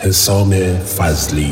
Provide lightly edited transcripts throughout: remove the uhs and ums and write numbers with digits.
حسام فضلی.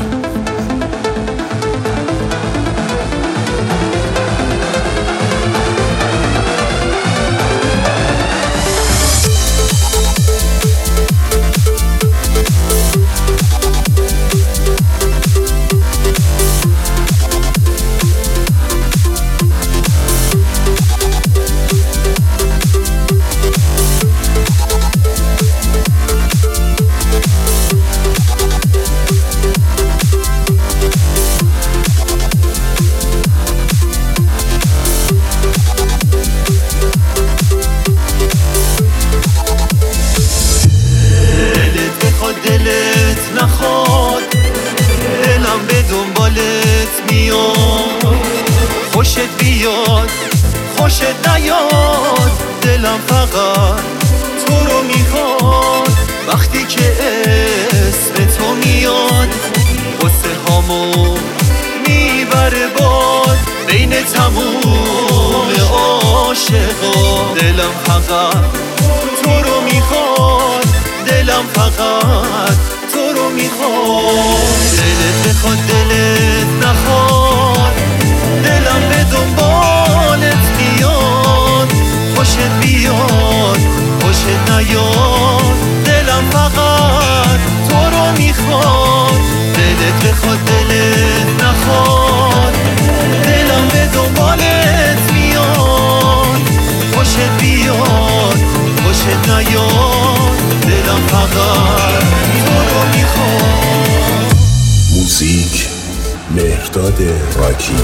دلت نخواد دلم به دنبالت میاد، خوشت بیاد خوشت نیاد، دلم فقط تو رو میخواد. وقتی که اسم تو میاد قصه هامو میبره باد، بین تموم عاشقا دلم فقط تو رو میخواد، دلم فقط تو رو میخواد. دلت بخواد دلت نخواد، دلم به دنبالت میاد، خوشت بیاد خوشت نیاد، دلم فقط تو رو میخواد. دلت بخواد دلت نخواد، دلم به دنبالت میاد، خوشت بیاد خوشت نیاد، دلم فقط تو رو میخواد. موزیک مهرداد راکی.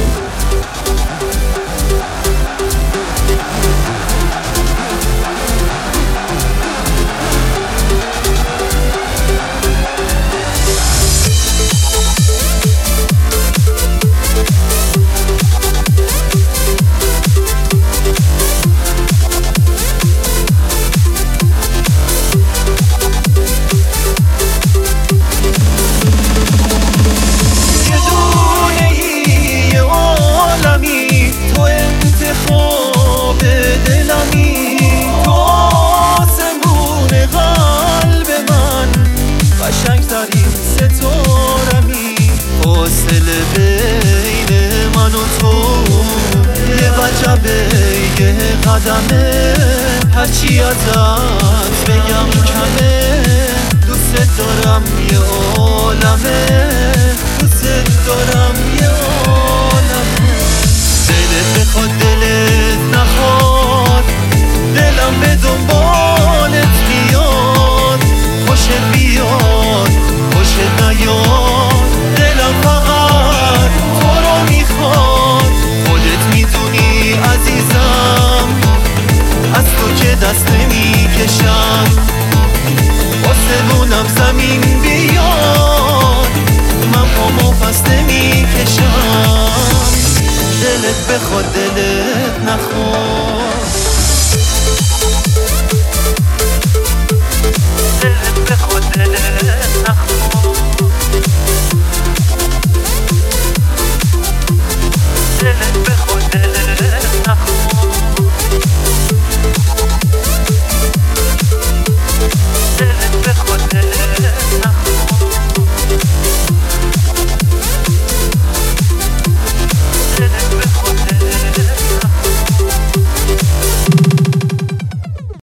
بین من و تو یه وجبه یه قدمه، هرچی ازت بگم کمه، دوست دارم یه عالمه، دوست دارم یه عالمه. دلت بخواد دلت نخواد، دلم به دنبالت میاد، خوشت بیاد خوشت نیاد، دلم فقط تو رو میخواد. خودت میدونی عزیزم از تو که دست نمیکشم، آسمونم زمین بیاد من پامو پس نمیکشم. دلت بخواد